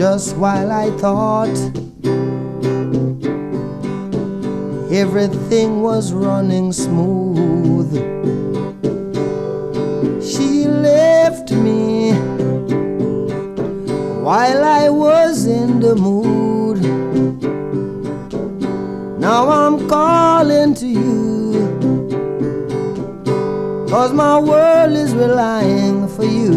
just while I thought everything was running smooth. She left me while I was in the mood. Now I'm calling to you, 'cause my world is relying for you.